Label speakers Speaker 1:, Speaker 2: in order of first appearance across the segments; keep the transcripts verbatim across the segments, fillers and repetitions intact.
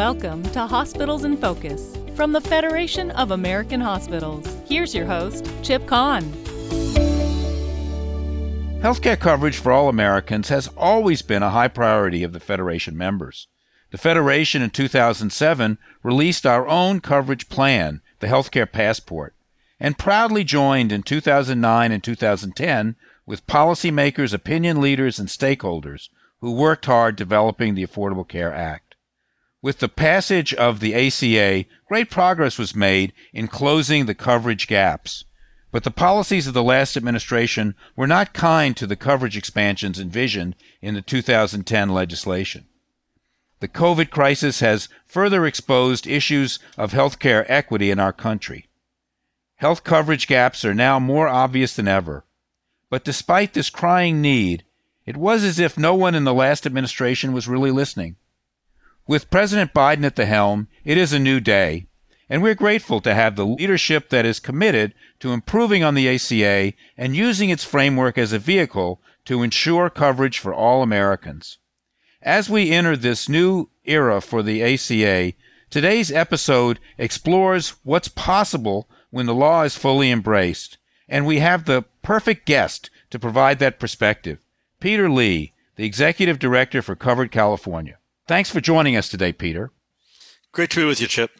Speaker 1: Welcome to Hospitals in Focus from the Federation of American Hospitals. Here's your host, Chip Kahn.
Speaker 2: Healthcare coverage for all Americans has always been a high priority of the Federation members. The Federation in two thousand seven released our own coverage plan, the Healthcare Passport, and proudly joined in two thousand nine and two thousand ten with policymakers, opinion leaders, and stakeholders who worked hard developing the Affordable Care Act. With the passage of the A C A, great progress was made in closing the coverage gaps. But the policies of the last administration were not kind to the coverage expansions envisioned in the two thousand ten legislation. The COVID crisis has further exposed issues of healthcare equity in our country. Health coverage gaps are now more obvious than ever. But despite this crying need, it was as if no one in the last administration was really listening. With President Biden at the helm, it is a new day, and we're grateful to have the leadership that is committed to improving on the A C A and using its framework as a vehicle to ensure coverage for all Americans. As we enter this new era for the A C A, today's episode explores what's possible when the law is fully embraced, and we have the perfect guest to provide that perspective, Peter Lee, the Executive Director for Covered California. Thanks for joining us today, Peter.
Speaker 3: Great to be with you, Chip.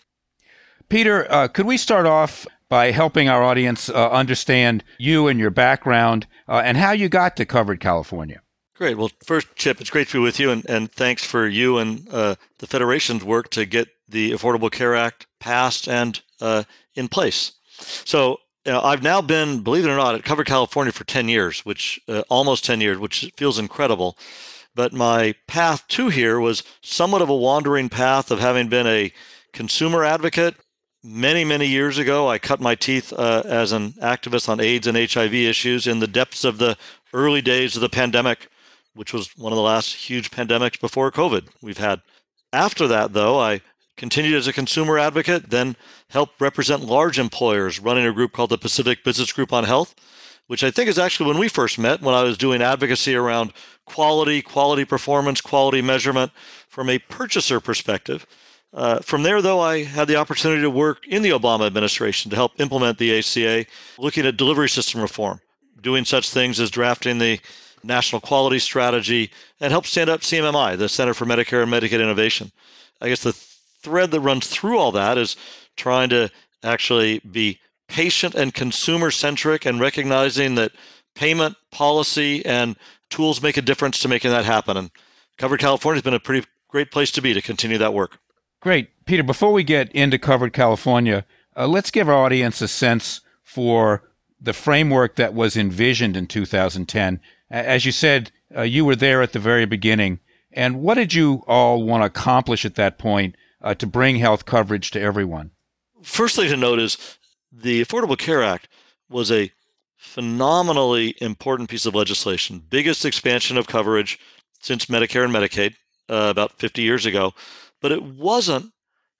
Speaker 2: Peter, uh, could we start off by helping our audience uh, understand you and your background uh, and how you got to Covered California?
Speaker 3: Great. Well, first, Chip, it's great to be with you, and, and thanks for you and uh, the Federation's work to get the Affordable Care Act passed and uh, in place. So you know, I've now been, believe it or not, at Covered California for ten years, which uh, almost ten years, which feels incredible. But my path to here was somewhat of a wandering path of having been a consumer advocate. Many, many years ago, I cut my teeth uh, as an activist on AIDS and H I V issues in the depths of the early days of the pandemic, which was one of the last huge pandemics before COVID we've had. After that, though, I continued as a consumer advocate, then helped represent large employers running a group called the Pacific Business Group on Health, which I think is actually when we first met, when I was doing advocacy around quality, quality performance, quality measurement from a purchaser perspective. Uh, from there, though, I had the opportunity to work in the Obama administration to help implement the A C A, looking at delivery system reform, doing such things as drafting the National Quality Strategy, and help stand up C M M I, the Center for Medicare and Medicaid Innovation. I guess the thread that runs through all that is trying to actually be patient and consumer-centric and recognizing that payment, policy, and tools make a difference to making that happen. And Covered California has been a pretty great place to be to continue that work.
Speaker 2: Great. Peter, before we get into Covered California, uh, let's give our audience a sense for the framework that was envisioned in two thousand ten. As you said, uh, you were there at the very beginning. And what did you all want to accomplish at that point uh, to bring health coverage to everyone?
Speaker 3: First thing to note is the Affordable Care Act was a phenomenally important piece of legislation, biggest expansion of coverage since Medicare and Medicaid uh, about fifty years ago, but it wasn't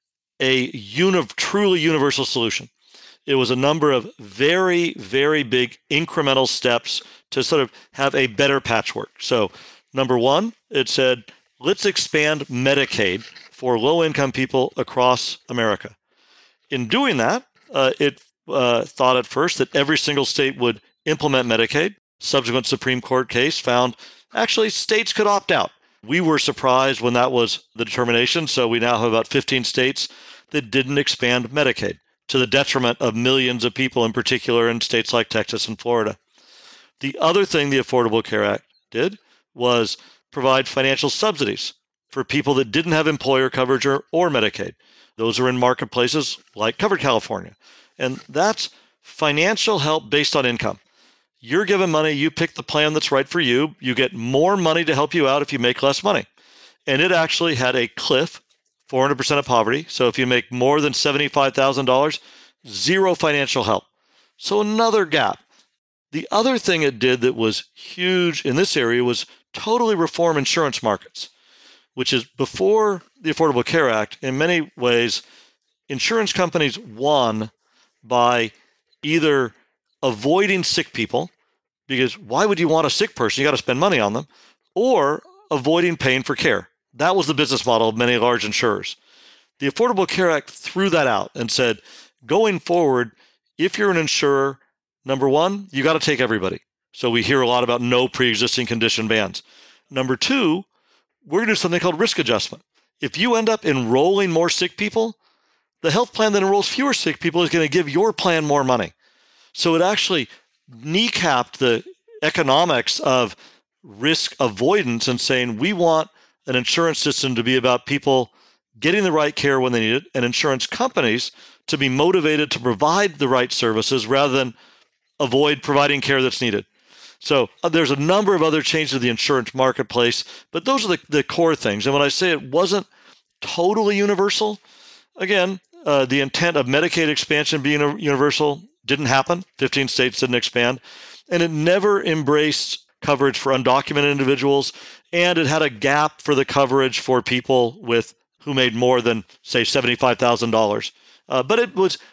Speaker 3: a uni- truly universal solution. It was a number of very, very big incremental steps to sort of have a better patchwork. So number one, it said, let's expand Medicaid for low-income people across America. In doing that, uh, it uh, thought at first that every single state would implement Medicaid. Subsequent Supreme Court case found actually states could opt out. We were surprised when that was the determination, so we now have about fifteen states that didn't expand Medicaid, to the detriment of millions of people, in particular in states like Texas and Florida. The other thing the Affordable Care Act did was provide financial subsidies for people that didn't have employer coverage or, or Medicaid. Those are in marketplaces like Covered California. And that's financial help based on income. You're given money, you pick the plan that's right for you. You get more money to help you out if you make less money. And it actually had a cliff, four hundred percent of poverty. So if you make more than seventy-five thousand dollars, zero financial help. So another gap. The other thing it did that was huge in this area was totally reform insurance markets, which is before the Affordable Care Act. In many ways, insurance companies won by either avoiding sick people, because why would you want a sick person? You got to spend money on them, or avoiding paying for care. That was the business model of many large insurers. The Affordable Care Act threw that out and said, going forward, if you're an insurer, number one, you got to take everybody. So we hear a lot about no pre-existing condition bans. Number two, we're going to do something called risk adjustment. If you end up enrolling more sick people, the health plan that enrolls fewer sick people is going to give your plan more money. So it actually kneecapped the economics of risk avoidance and saying we want an insurance system to be about people getting the right care when they need it, and insurance companies to be motivated to provide the right services rather than avoid providing care that's needed. So uh, there's a number of other changes to the insurance marketplace, but those are the, the core things. And when I say it wasn't totally universal, again, uh, the intent of Medicaid expansion being universal didn't happen. fifteen states didn't expand. And it never embraced coverage for undocumented individuals, and it had a gap for the coverage for people with who made more than, say, seventy-five thousand dollars. Uh, but it was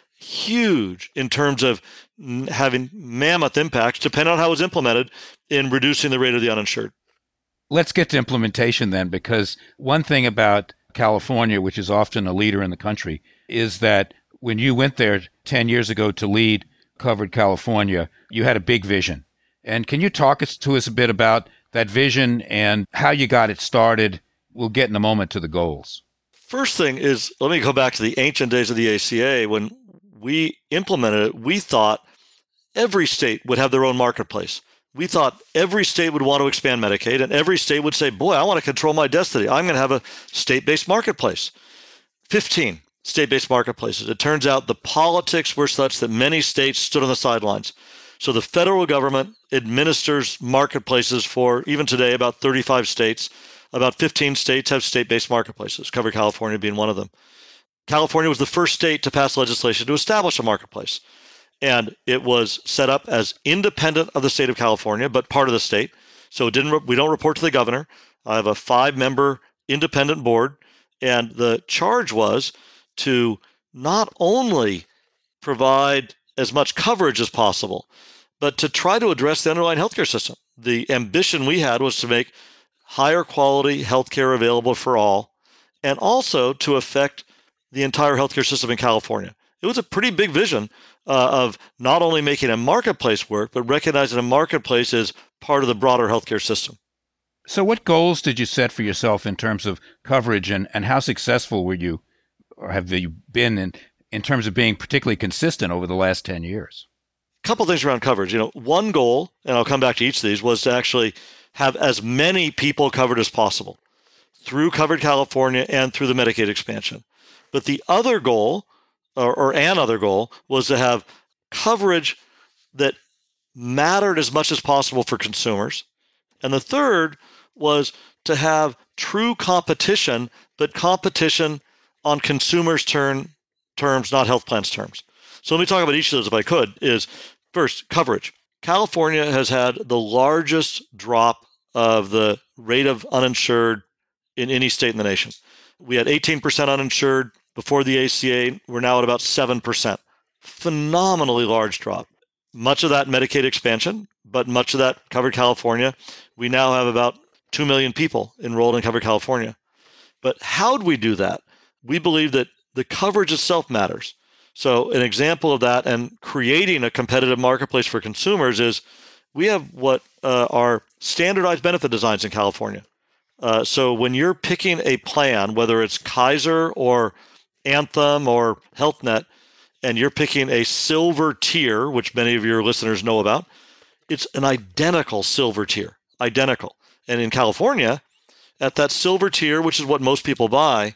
Speaker 3: huge in terms of having mammoth impacts, depending on how it was implemented, in reducing the rate of the uninsured.
Speaker 2: Let's get to implementation then, because one thing about California, which is often a leader in the country, is that when you went there ten years ago to lead Covered California, you had a big vision. And can you talk us, to us a bit about that vision and how you got it started? We'll get in a moment to the goals.
Speaker 3: First thing is, let me go back to the ancient days of the A C A. When we implemented it, we thought every state would have their own marketplace. We thought every state would want to expand Medicaid, and every state would say, boy, I want to control my destiny. I'm going to have a state-based marketplace. fifteen state-based marketplaces. It turns out the politics were such that many states stood on the sidelines. So the federal government administers marketplaces for, even today, about thirty-five states. About fifteen states have state-based marketplaces, Covered California being one of them. California was the first state to pass legislation to establish a marketplace. And it was set up as independent of the state of California, but part of the state. So it didn't. We don't report to the governor. I have a five-member independent board, and the charge was to not only provide as much coverage as possible, but to try to address the underlying healthcare system. The ambition we had was to make higher quality healthcare available for all, and also to affect the entire healthcare system in California. It was a pretty big vision uh, of not only making a marketplace work, but recognizing a marketplace is part of the broader healthcare system.
Speaker 2: So what goals did you set for yourself in terms of coverage, and, and how successful were you, or have you been in, in terms of being particularly consistent over the last ten years?
Speaker 3: A couple things around coverage. You know, one goal, and I'll come back to each of these, was to actually have as many people covered as possible through Covered California and through the Medicaid expansion. But the other goal, or, or an other goal, was to have coverage that mattered as much as possible for consumers. And the third was to have true competition, but competition on consumers' turn, terms, not health plans' terms. So let me talk about each of those if I could. Is first, coverage. California has had the largest drop of the rate of uninsured in any state in the nation. We had eighteen percent uninsured before the A C A. We're now at about seven percent. Phenomenally large drop. Much of that Medicaid expansion, but much of that Covered California. We now have about two million people enrolled in Covered California. But how'd we do that? We believe that the coverage itself matters. So an example of that and creating a competitive marketplace for consumers is we have what uh, are standardized benefit designs in California. Uh, so when you're picking a plan, whether it's Kaiser or Anthem or Health Net, and you're picking a silver tier, which many of your listeners know about, it's an identical silver tier, identical. And in California, at that silver tier, which is what most people buy,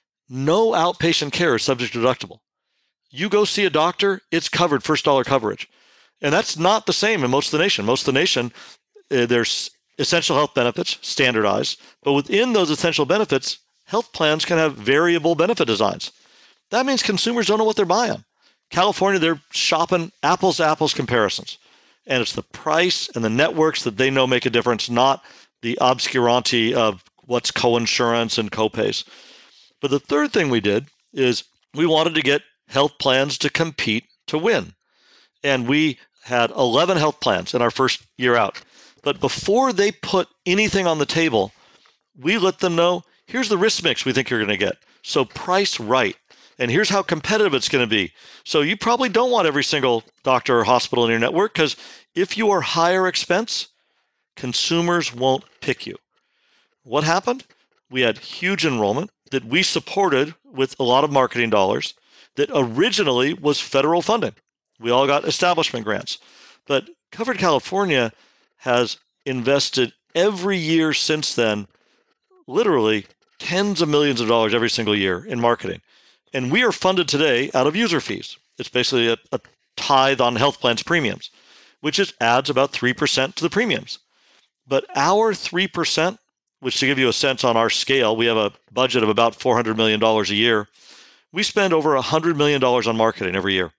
Speaker 3: no outpatient care is subject to deductible. You go see a doctor, it's covered, first dollar coverage. And that's not the same in most of the nation. Most of the nation, uh, there's essential health benefits, standardized, but within those essential benefits, health plans can have variable benefit designs. That means consumers don't know what they're buying. California, they're shopping apples to apples comparisons. And it's the price and the networks that they know make a difference, not the obscurancy of what's coinsurance and copays. But the third thing we did is we wanted to get health plans to compete to win. And we had eleven health plans in our first year out. But before they put anything on the table, we let them know, here's the risk mix we think you're going to get. So price right. And here's how competitive it's going to be. So you probably don't want every single doctor or hospital in your network, because if you are higher expense, consumers won't pick you. What happened? We had huge enrollment that we supported with a lot of marketing dollars that originally was federal funding. We all got establishment grants. But Covered California has invested every year since then, literally tens of millions of dollars every single year in marketing. And we are funded today out of user fees. It's basically a, a tithe on health plans premiums, which is adds about three percent to the premiums. But our three percent, which to give you a sense on our scale, we have a budget of about four hundred million dollars a year. We spend over one hundred million dollars on marketing every year.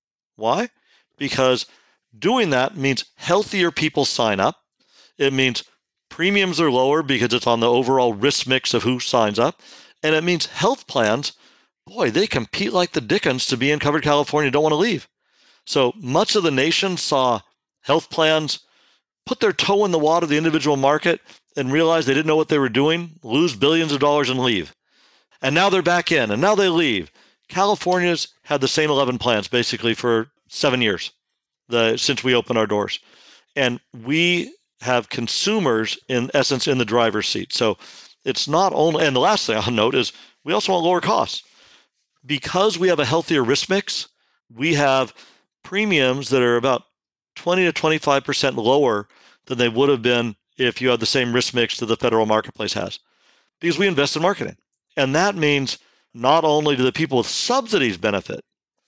Speaker 3: Why? Because doing that means healthier people sign up. It means premiums are lower because it's on the overall risk mix of who signs up. And it means health plans, boy, they compete like the dickens to be in Covered California, don't want to leave. So much of the nation saw health plans put their toe in the water of the individual market and realize they didn't know what they were doing, lose billions of dollars and leave. And now they're back in, and now they leave. California's had the same eleven plans basically for seven years the, since we opened our doors. And we have consumers, in essence, in the driver's seat. So it's not only, and the last thing I'll note is we also want lower costs. Because we have a healthier risk mix, we have premiums that are about twenty to twenty-five percent lower than they would have been if you had the same risk mix that the federal marketplace has, because we invest in marketing. And that means not only do the people with subsidies benefit,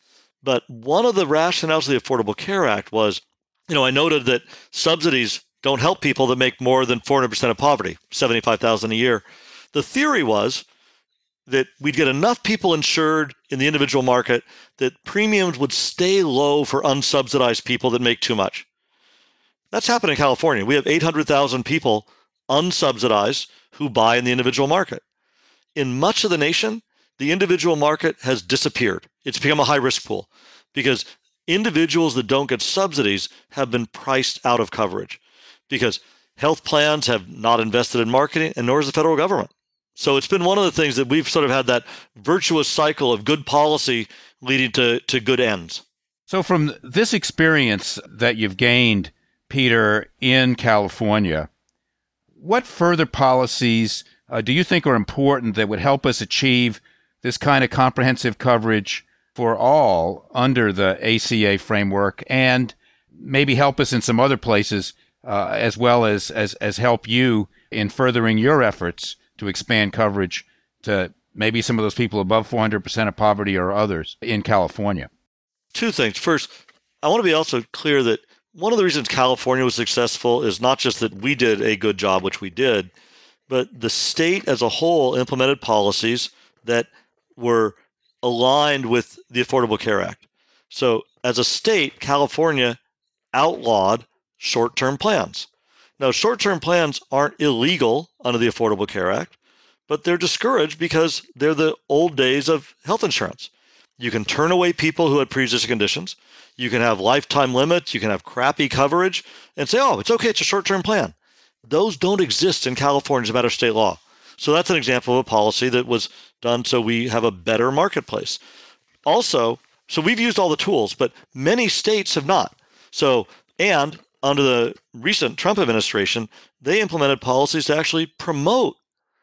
Speaker 3: but one of the rationales of the Affordable Care Act was, you know, I noted that subsidies don't help people that make more than four hundred percent of poverty, seventy-five thousand dollars a year. The theory was that we'd get enough people insured in the individual market that premiums would stay low for unsubsidized people that make too much. That's happened in California. We have eight hundred thousand people unsubsidized who buy in the individual market. In much of the nation, the individual market has disappeared. It's become a high-risk pool because individuals that don't get subsidies have been priced out of coverage because health plans have not invested in marketing, and nor has the federal government. So it's been one of the things that we've sort of had that virtuous cycle of good policy leading to, to good ends.
Speaker 2: So from this experience that you've gained, Peter, in California, what further policies uh, do you think are important that would help us achieve this kind of comprehensive coverage for all under the A C A framework, and maybe help us in some other places uh, as well as, as, as help you in furthering your efforts to expand coverage to maybe some of those people above four hundred percent of poverty or others in California?
Speaker 3: Two things. First, I want to be also clear that one of the reasons California was successful is not just that we did a good job, which we did, but the state as a whole implemented policies that were aligned with the Affordable Care Act. So as a state, California outlawed short-term plans. Now, short-term plans aren't illegal under the Affordable Care Act, but they're discouraged because they're the old days of health insurance. You can turn away people who had pre-existing conditions. You can have lifetime limits. You can have crappy coverage and say, oh, it's okay, it's a short-term plan. Those don't exist in California as a matter of state law. So that's an example of a policy that was done so we have a better marketplace. Also, so we've used all the tools, but many states have not. So, and under the recent Trump administration, they implemented policies to actually promote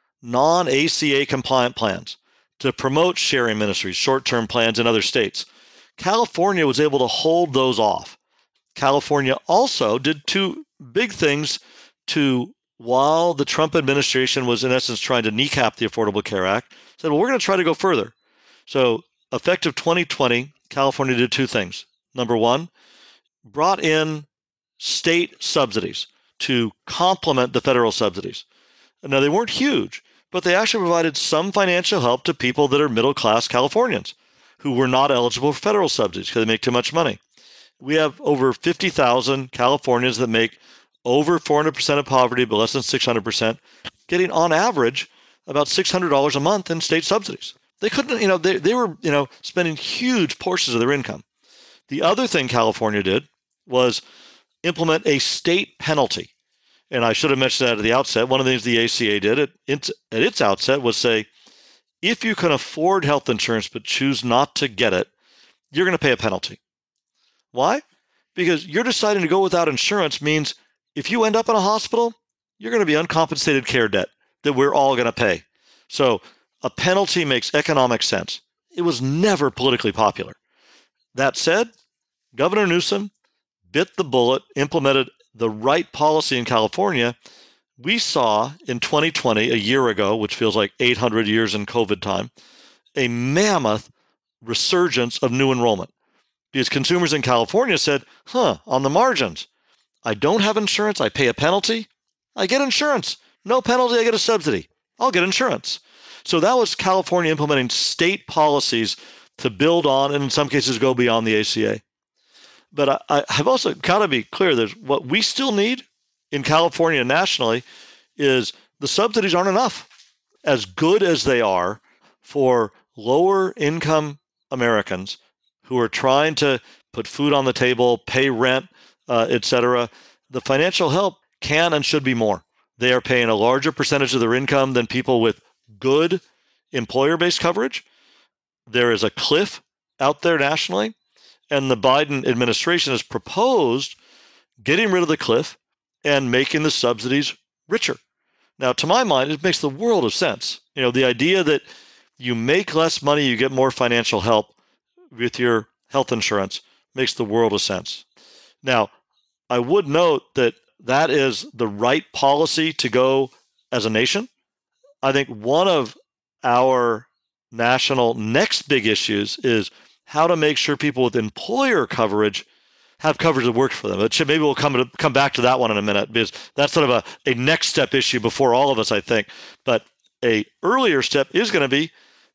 Speaker 3: non-A C A compliant plans, to promote sharing ministries, short-term plans in other states. California was able to hold those off. California also did two big things to, while the Trump administration was in essence trying to kneecap the Affordable Care Act, said, well, we're going to try to go further. So effective twenty twenty, California did two things. Number one, brought in state subsidies to complement the federal subsidies. Now, they weren't huge, but they actually provided some financial help to people that are middle-class Californians who were not eligible for federal subsidies because they make too much money. We have over fifty thousand Californians that make over four hundred percent of poverty, but less than six hundred percent, getting on average about six hundred dollars a month in state subsidies. They couldn't, you know, they, they were, you know, spending huge portions of their income. The other thing California did was implement a state penalty. And I should have mentioned that at the outset. One of the things the A C A did at its, at its outset was say, if you can afford health insurance but choose not to get it, you're going to pay a penalty. Why? Because you're deciding to go without insurance means if you end up in a hospital, you're going to be uncompensated care debt that we're all going to pay. So a penalty makes economic sense. It was never politically popular. That said, Governor Newsom bit the bullet, implemented the right policy in California. We saw in twenty twenty, a year ago, which feels like eight hundred years in COVID time, a mammoth resurgence of new enrollment. Because consumers in California said, huh, on the margins, I don't have insurance, I pay a penalty, I get insurance. No penalty, I get a subsidy. I'll get insurance. So that was California implementing state policies to build on and in some cases go beyond the A C A. But I, I have also got to be clear that what we still need in California nationally is the subsidies aren't enough. As good as they are for lower income Americans who are trying to put food on the table, pay rent, uh, et cetera, the financial help can and should be more. They are paying a larger percentage of their income than people with good employer-based coverage. There is a cliff out there nationally, and the Biden administration has proposed getting rid of the cliff and making the subsidies richer. Now, to my mind, it makes the world of sense. You know, the idea that you make less money, you get more financial help with your health insurance makes the world of sense. Now, I would note that that is the right policy to go as a nation. I think one of our national next big issues is how to make sure people with employer coverage have coverage that works for them. It should, maybe we'll come to, come back to that one in a minute, because that's sort of a, a next step issue before all of us, I think. But a earlier step is going to be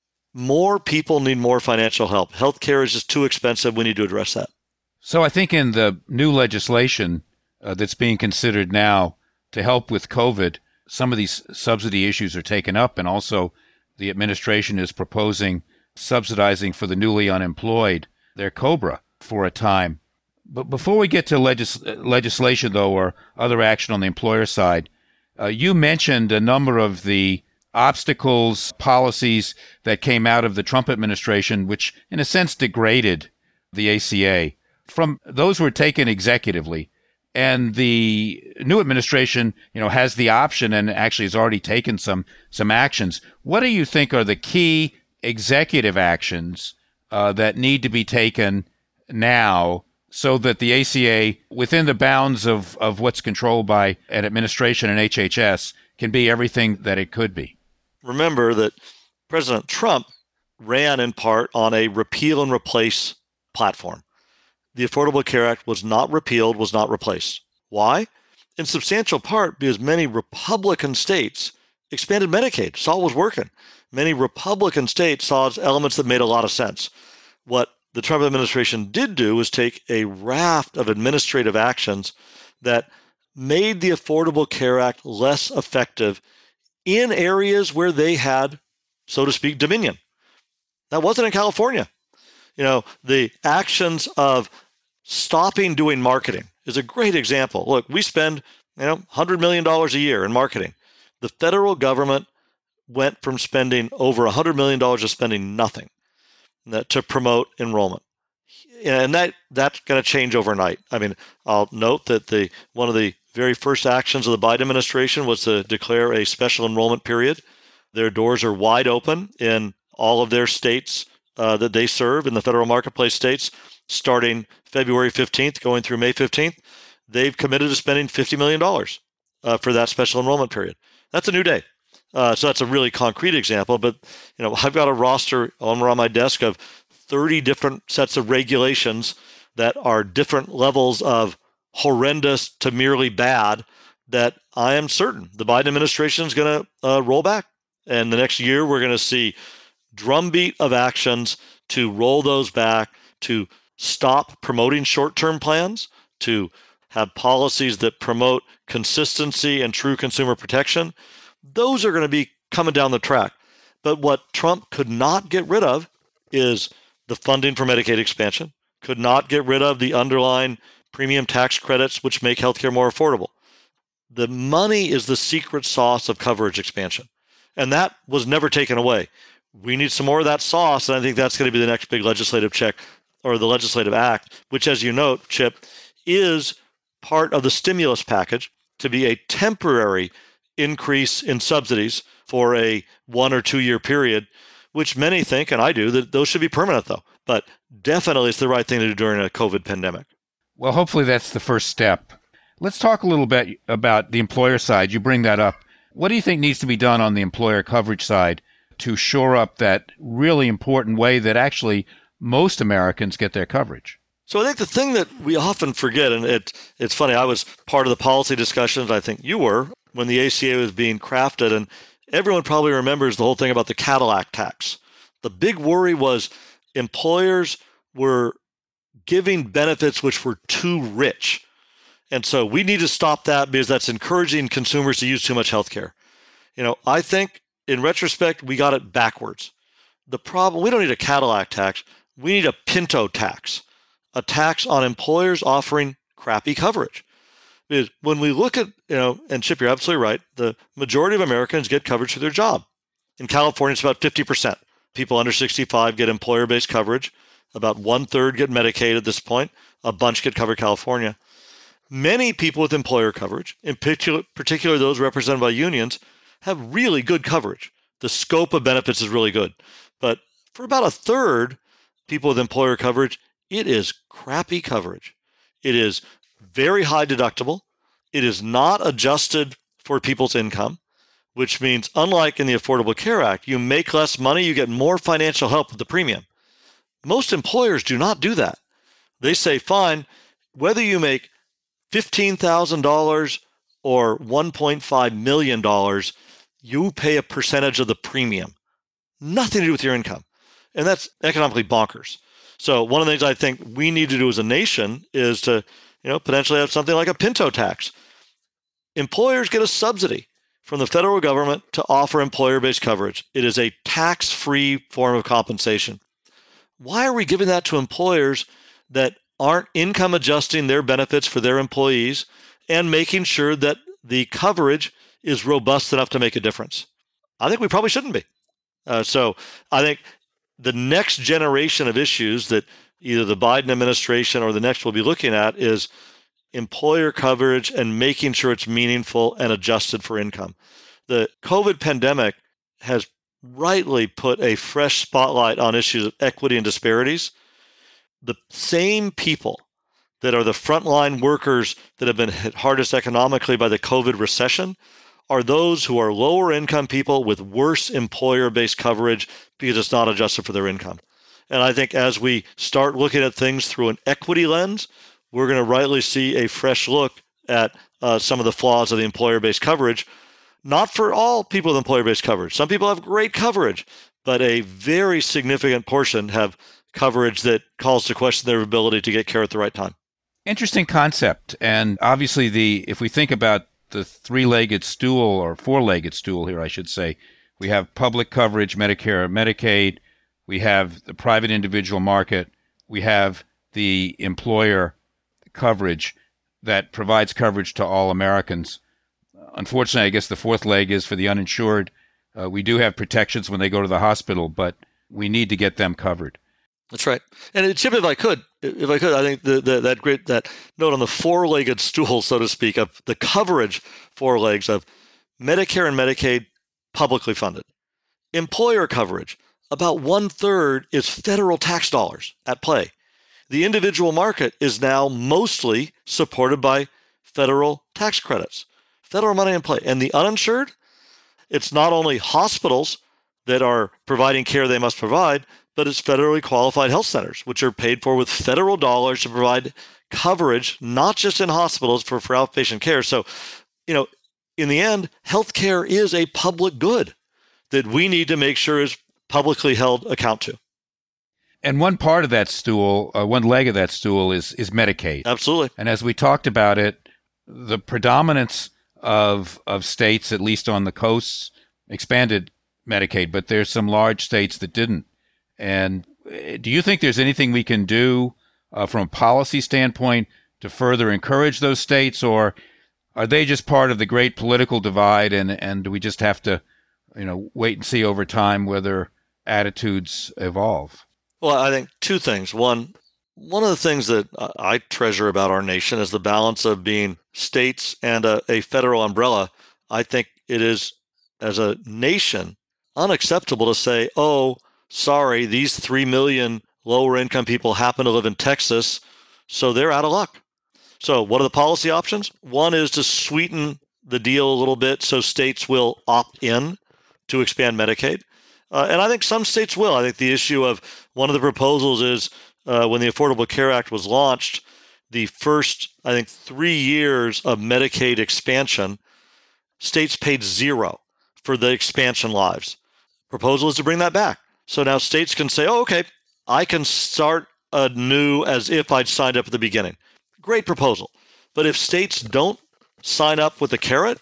Speaker 3: more people need more financial help. Healthcare is just too expensive. We need to address that.
Speaker 2: So I think in the new legislation uh, that's being considered now to help with COVID, some of these subsidy issues are taken up, and also the administration is proposing subsidizing for the newly unemployed their COBRA for a time. But before we get to legis- legislation, though, or other action on the employer side, uh, you mentioned a number of the obstacles, policies that came out of the Trump administration, which in a sense degraded the A C A. From those were taken executively, and the new administration, you know, has the option and actually has already taken some some actions. What do you think are the key executive actions uh, that need to be taken now so that the A C A, within the bounds of, of what's controlled by an administration and H H S, can be everything that it could be?
Speaker 3: Remember that President Trump ran in part on a repeal and replace platform. The Affordable Care Act was not repealed, was not replaced. Why? In substantial part because many Republican states expanded Medicaid, saw it was working. Many Republican states saw elements that made a lot of sense. What the Trump administration did do was take a raft of administrative actions that made the Affordable Care Act less effective in areas where they had, so to speak, dominion. That wasn't in California. You know, the actions of stopping doing marketing is a great example. Look, we spend, you know, one hundred million dollars a year in marketing. The federal government went from spending over one hundred million dollars to spending nothing to promote enrollment. And that that's going to change overnight. I mean, I'll note that the one of the very first actions of the Biden administration was to declare a special enrollment period. Their doors are wide open in all of their states uh, that they serve, in the federal marketplace states, starting February fifteenth, going through May fifteenth. They've committed to spending fifty million dollars uh, for that special enrollment period. That's a new day. Uh, so that's a really concrete example. But you know, I've got a roster on my desk of thirty different sets of regulations that are different levels of horrendous to merely bad that I am certain the Biden administration is going to uh, roll back. And the next year, we're going to see drumbeat of actions to roll those back, to stop promoting short-term plans, to have policies that promote consistency and true consumer protection. Those are going to be coming down the track. But what Trump could not get rid of is the funding for Medicaid expansion, could not get rid of the underlying premium tax credits, which make healthcare more affordable. The money is the secret sauce of coverage expansion. And that was never taken away. We need some more of that sauce, and I think that's going to be the next big legislative check or the legislative act, which, as you note, Chip, is part of the stimulus package to be a temporary increase in subsidies for a one or two year period, which many think, and I do, that those should be permanent, though. But definitely it's the right thing to do during a COVID pandemic.
Speaker 2: Well, hopefully that's the first step. Let's talk a little bit about the employer side. You bring that up. What do you think needs to be done on the employer coverage side to shore up that really important way that actually most Americans get their coverage?
Speaker 3: So I think the thing that we often forget, and it, it's funny, I was part of the policy discussions, I think you were, when the A C A was being crafted, and everyone probably remembers the whole thing about the Cadillac tax. The big worry was employers were giving benefits which were too rich. And so we need to stop that because that's encouraging consumers to use too much healthcare. You know, I think in retrospect, we got it backwards. The problem, we don't need a Cadillac tax. We need a Pinto tax, a tax on employers offering crappy coverage. Because when we look at, you know, and Chip, you're absolutely right, the majority of Americans get coverage for their job. In California, it's about fifty percent. People under sixty-five get employer-based coverage. About one-third get Medicaid at this point. A bunch get covered California. Many people with employer coverage, in particular, particular those represented by unions, have really good coverage. The scope of benefits is really good. But for about a third, people with employer coverage, it is crappy coverage. It is very high deductible. It is not adjusted for people's income, which means unlike in the Affordable Care Act, you make less money, you get more financial help with the premium. Most employers do not do that. They say, fine, whether you make fifteen thousand dollars or one point five million dollars, you pay a percentage of the premium. Nothing to do with your income. And that's economically bonkers. So one of the things I think we need to do as a nation is to, you know, potentially have something like a Pinto tax. Employers get a subsidy from the federal government to offer employer-based coverage. It is a tax-free form of compensation. Why are we giving that to employers that aren't income adjusting their benefits for their employees and making sure that the coverage is robust enough to make a difference? I think we probably shouldn't be. Uh, so I think the next generation of issues that either the Biden administration or the next will be looking at is employer coverage and making sure it's meaningful and adjusted for income. The COVID pandemic has rightly put a fresh spotlight on issues of equity and disparities. The same people that are the frontline workers that have been hit hardest economically by the COVID recession are those who are lower income people with worse employer-based coverage because it's not adjusted for their income. And I think as we start looking at things through an equity lens, we're going to rightly see a fresh look at uh, some of the flaws of the employer-based coverage. Not for all people with employer-based coverage. Some people have great coverage, but a very significant portion have coverage that calls to question their ability to get care at the right time.
Speaker 2: Interesting concept. And obviously, the if we think about the three-legged stool or four-legged stool here, I should say, we have public coverage, Medicare, Medicaid. We have the private individual market. We have the employer coverage that provides coverage to all Americans. Unfortunately, I guess the fourth leg is for the uninsured. Uh, we do have protections when they go to the hospital, but we need to get them covered.
Speaker 3: That's right. And Chip, if I could, if I could, I think the, the, that great that note on the four-legged stool, so to speak, of the coverage four legs of Medicare and Medicaid, publicly funded. Employer coverage, about one-third is federal tax dollars at play. The individual market is now mostly supported by federal tax credits, federal money in play. And the uninsured, it's not only hospitals that are providing care they must provide, but it's federally qualified health centers, which are paid for with federal dollars to provide coverage, not just in hospitals for, for outpatient care. So, you know, in the end, healthcare is a public good that we need to make sure is publicly held account to.
Speaker 2: And one part of that stool, uh, one leg of that stool is is Medicaid.
Speaker 3: Absolutely.
Speaker 2: And as we talked about it, the predominance of of states, at least on the coasts, expanded Medicaid, but there's some large states that didn't. And do you think there's anything we can do uh, from a policy standpoint to further encourage those states, or are they just part of the great political divide, and, and do we just have to, you know, wait and see over time whether attitudes evolve?
Speaker 3: Well, I think two things. One, one of the things that I treasure about our nation is the balance of being states and a, a federal umbrella. I think it is, as a nation, unacceptable to say, oh, sorry, these three million lower income people happen to live in Texas, so they're out of luck. So what are the policy options? One is to sweeten the deal a little bit so states will opt in to expand Medicaid. Uh, and I think some states will. I think the issue of one of the proposals is uh, when the Affordable Care Act was launched, the first, I think, three years of Medicaid expansion, states paid zero for the expansion lives. Proposal is to bring that back. So now states can say, oh, okay, I can start anew as if I'd signed up at the beginning. Great proposal. But if states don't sign up with a carrot,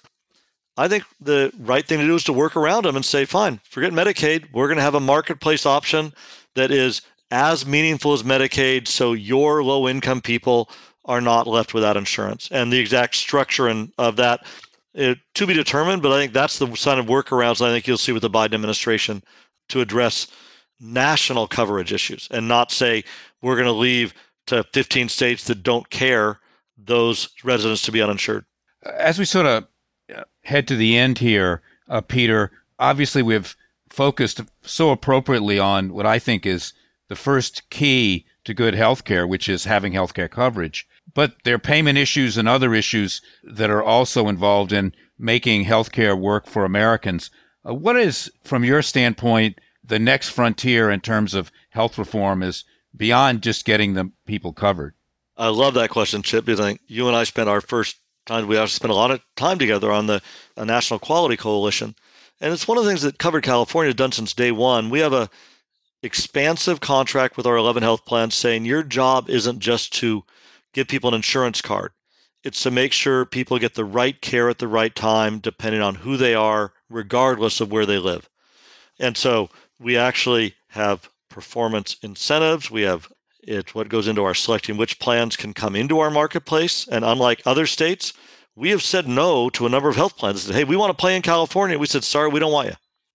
Speaker 3: I think the right thing to do is to work around them and say, fine, forget Medicaid. We're going to have a marketplace option that is as meaningful as Medicaid, so your low-income people are not left without insurance. And the exact structure and of that, it, to be determined, but I think that's the kind of workarounds I think you'll see with the Biden administration to address national coverage issues and not say we're going to leave to fifteen states that don't care those residents to be uninsured.
Speaker 2: As we sort of head to the end here, uh, Peter, obviously we've focused so appropriately on what I think is the first key to good healthcare, which is having healthcare coverage. But there are payment issues and other issues that are also involved in making healthcare work for Americans. Uh, what is, from your standpoint, the next frontier in terms of health reform is beyond just getting the people covered?
Speaker 3: I love that question, Chip, because I think you and I spent our first time, we actually spent a lot of time together on the uh, National Quality Coalition. And it's one of the things that Covered California has done since day one. We have a expansive contract with our eleven health plans saying your job isn't just to give people an insurance card. It's to make sure people get the right care at the right time, depending on who they are, regardless of where they live. And so we actually have performance incentives. We have it's what goes into our selecting which plans can come into our marketplace. And unlike other states, we have said no to a number of health plans that said, hey, we want to play in California. We said, sorry, we don't want you.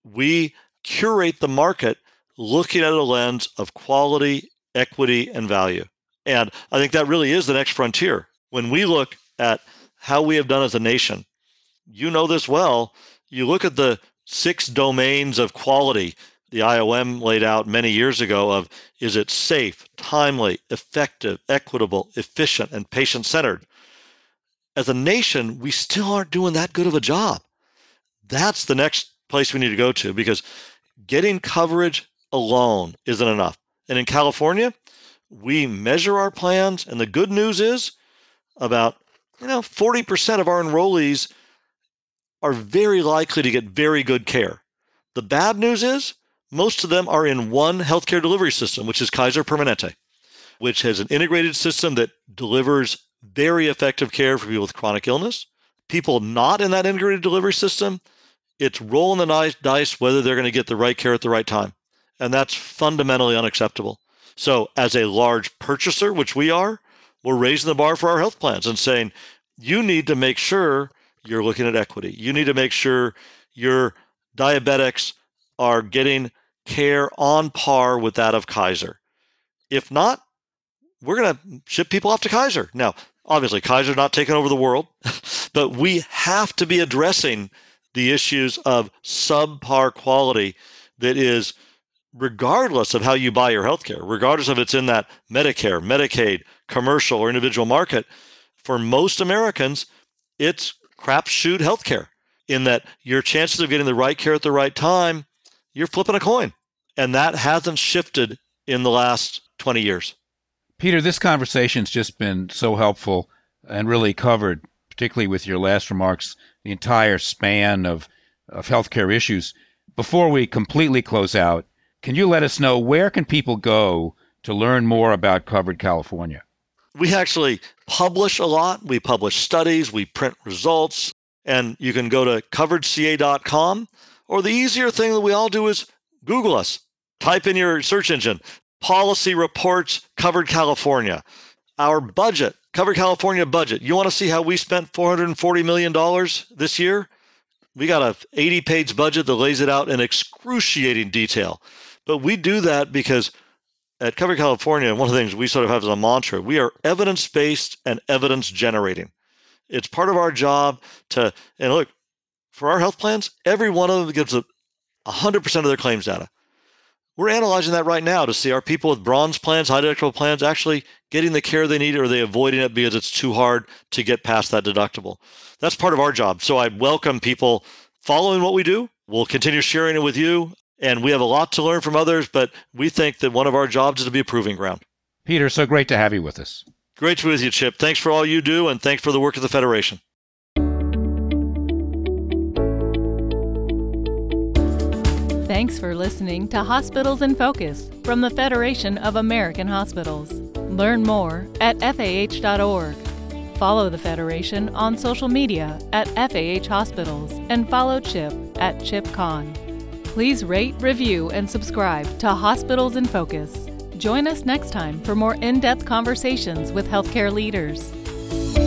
Speaker 3: We curate the market looking at a lens of quality, equity, and value. And I think that really is the next frontier. When we look at how we have done as a nation, you know this well, you look at the six domains of quality the I O M laid out many years ago of, is it safe, timely, effective, equitable, efficient, and patient-centered? As a nation, we still aren't doing that good of a job. That's the next place we need to go to, because getting coverage alone isn't enough. And in California, we measure our plans, and the good news is about, you know, forty percent of our enrollees are very likely to get very good care. The bad news is most of them are in one healthcare delivery system, which is Kaiser Permanente, which has an integrated system that delivers very effective care for people with chronic illness. People not in that integrated delivery system, it's rolling the dice whether they're going to get the right care at the right time. And that's fundamentally unacceptable. So as a large purchaser, which we are, we're raising the bar for our health plans and saying, you need to make sure you're looking at equity. You need to make sure your diabetics are getting care on par with that of Kaiser. If not, we're going to ship people off to Kaiser. Now, obviously, Kaiser's not taking over the world, but we have to be addressing the issues of subpar quality that is, regardless of how you buy your healthcare, regardless if it's in that Medicare, Medicaid, commercial, or individual market, for most Americans, it's crapshoot healthcare in that your chances of getting the right care at the right time, you're flipping a coin. And that hasn't shifted in the last twenty years.
Speaker 2: Peter, this conversation's just been so helpful and really covered, particularly with your last remarks, the entire span of, of healthcare issues. Before we completely close out, can you let us know where can people go to learn more about Covered California?
Speaker 3: We actually publish a lot. We publish studies, we print results, and you can go to covered c a dot com. Or the easier thing that we all do is Google us. Type in your search engine, policy reports, Covered California. Our budget, Covered California budget. You want to see how we spent four hundred forty million dollars this year? We got a eighty-page budget that lays it out in excruciating detail. But we do that because at Cover California, one of the things we sort of have as a mantra, we are evidence-based and evidence-generating. It's part of our job to, and look, for our health plans, every one of them gives a one hundred percent of their claims data. We're analyzing that right now to see are people with bronze plans, high deductible plans, actually getting the care they need, or are they avoiding it because it's too hard to get past that deductible? That's part of our job. So I welcome people following what we do. We'll continue sharing it with you, and we have a lot to learn from others, but we think that one of our jobs is to be a proving ground.
Speaker 2: Peter, so great to have you with us.
Speaker 3: Great to be with you, Chip. Thanks for all you do, and thanks for the work of the Federation.
Speaker 1: Thanks for listening to Hospitals in Focus from the Federation of American Hospitals. Learn more at F A H dot org. Follow the Federation on social media at F A H Hospitals and follow Chip at ChipCon. Please rate, review, and subscribe to Hospitals in Focus. Join us next time for more in-depth conversations with healthcare leaders.